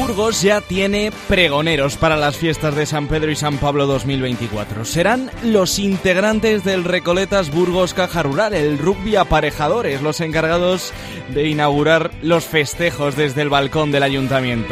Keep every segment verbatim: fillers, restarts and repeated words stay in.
Burgos ya tiene pregoneros para las fiestas de San Pedro y San Pablo dos mil veinticuatro. Serán los integrantes del Recoletas Burgos Caja Rural, el rugby aparejadores, los encargados de inaugurar los festejos desde el balcón del ayuntamiento.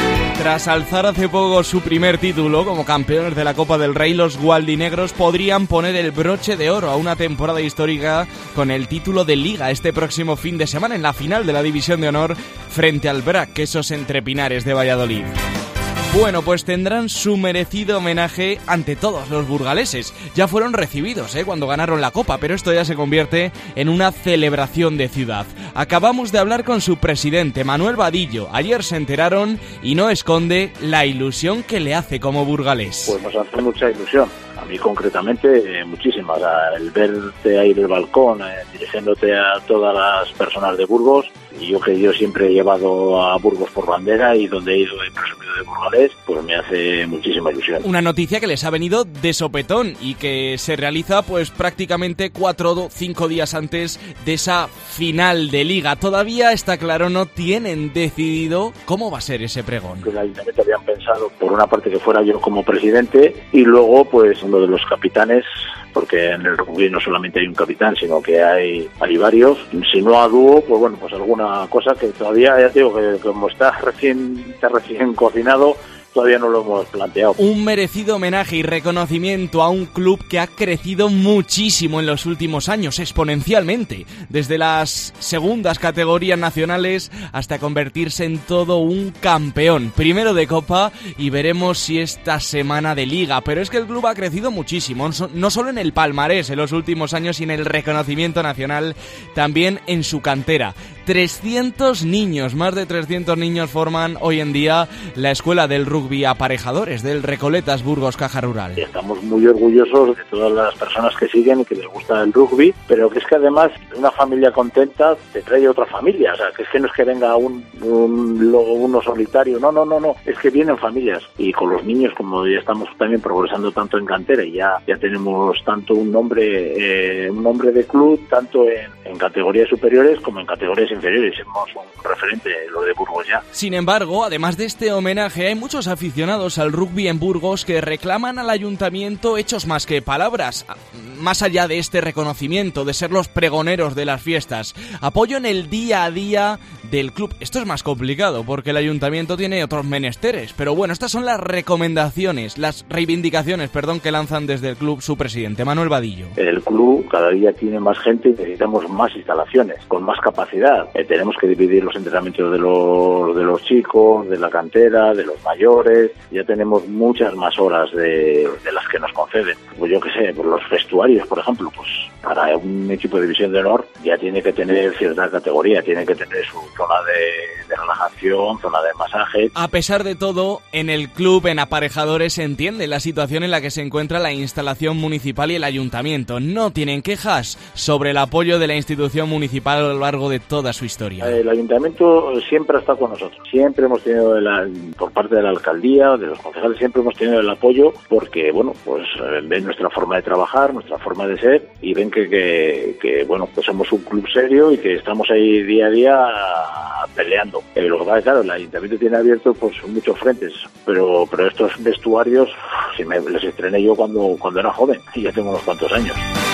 Tras alzar hace poco su primer título como campeones de la Copa del Rey, los gualdinegros podrían poner el broche de oro a una temporada histórica con el título de Liga este próximo fin de semana en la final de la División de Honor frente al B R A C, Quesos Entre Pinares de Valladolid. Bueno, pues tendrán su merecido homenaje ante todos los burgaleses. Ya fueron recibidos, ¿eh?, cuando ganaron la Copa, pero esto ya se convierte en una celebración de ciudad. Acabamos de hablar con su presidente, Manuel Vadillo. Ayer se enteraron y no esconde la ilusión que le hace como burgalés. Pues nos hace mucha ilusión. A mí concretamente, eh, muchísimas. O sea, el verte ahí del balcón, eh, dirigiéndote a todas las personas de Burgos, y yo que yo siempre he llevado a Burgos por bandera y donde he ido he presumido de burgalés, pues me hace muchísima ilusión. Una noticia que les ha venido de sopetón y que se realiza pues prácticamente cuatro o cinco días antes de esa final de Liga. Todavía, está claro, no tienen decidido cómo va a ser ese pregón. El ayuntamiento habían pensado, por una parte, que fuera yo como presidente, y luego pues uno de los capitanes, porque en el rugby no solamente hay un capitán, sino que hay hay varios. Si no a dúo, pues bueno, pues alguna cosa que todavía, ya te digo, que como está recién, está recién cocinado, todavía no lo hemos planteado. Un merecido homenaje y reconocimiento a un club que ha crecido muchísimo en los últimos años, exponencialmente, desde las segundas categorías nacionales hasta convertirse en todo un campeón, primero de Copa, y veremos si esta semana de Liga. Pero es que el club ha crecido muchísimo, no solo en el palmarés en los últimos años y en el reconocimiento nacional, también en su cantera. trescientos niños, más de trescientos niños forman hoy en día la escuela del rugby aparejadores del Recoletas Burgos Caja Rural. Estamos muy orgullosos de todas las personas que siguen y que les gusta el rugby, pero que es que además una familia contenta te trae otra familia. O sea, que es que no es que venga un, un logo, uno solitario, no, no, no, no, es que vienen familias. Y con los niños, como ya estamos también progresando tanto en cantera y ya, ya tenemos tanto un nombre, eh, un nombre de club, tanto en, en categorías superiores como en categorías inferiores. Somos un referente, lo de Burgos ya. Sin embargo, además de este homenaje, hay muchos aficionados al rugby en Burgos que reclaman al ayuntamiento hechos más que palabras, más allá de este reconocimiento, de ser los pregoneros de las fiestas. Apoyo en el día a día del club. Esto es más complicado porque el ayuntamiento tiene otros menesteres, pero bueno, estas son las recomendaciones, las reivindicaciones, perdón, que lanzan desde el club su presidente, Manuel Vadillo. El club cada día tiene más gente y necesitamos más instalaciones, con más capacidad. Eh, tenemos que dividir los entrenamientos de los, de los chicos, de la cantera, de los mayores. Ya tenemos muchas más horas de, de las que nos conceden. Pues yo qué sé, por los vestuarios, por ejemplo, pues para un equipo de división de honor ya tiene que tener cierta categoría, tiene que tener su zona de, de relajación, zona de masaje. A pesar de todo, en el club, en aparejadores, se entiende la situación en la que se encuentra la instalación municipal y el ayuntamiento. No tienen quejas sobre el apoyo de la institución municipal a lo largo de toda su historia. El ayuntamiento siempre ha estado con nosotros, siempre hemos tenido, la, por parte de la alcaldía, de los concejales, siempre hemos tenido el apoyo porque, bueno, pues ven nuestra forma de trabajar, nuestra forma de ser y ven que, que, que bueno, pues somos un club serio y que estamos ahí día a día peleando. Eh, lo que pasa es que, claro, el ayuntamiento tiene abierto pues muchos frentes, pero pero estos vestuarios, si me les estrené yo cuando, cuando era joven y ya tengo unos cuantos años.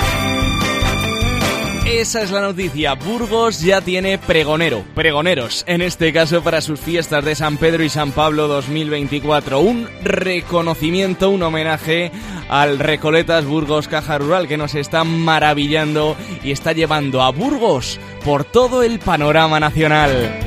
Esa es la noticia. Burgos ya tiene pregonero, pregoneros, en este caso para sus fiestas de San Pedro y San Pablo dos mil veinticuatro. Un reconocimiento, un homenaje al Recoletas Burgos Caja Rural, que nos está maravillando y está llevando a Burgos por todo el panorama nacional.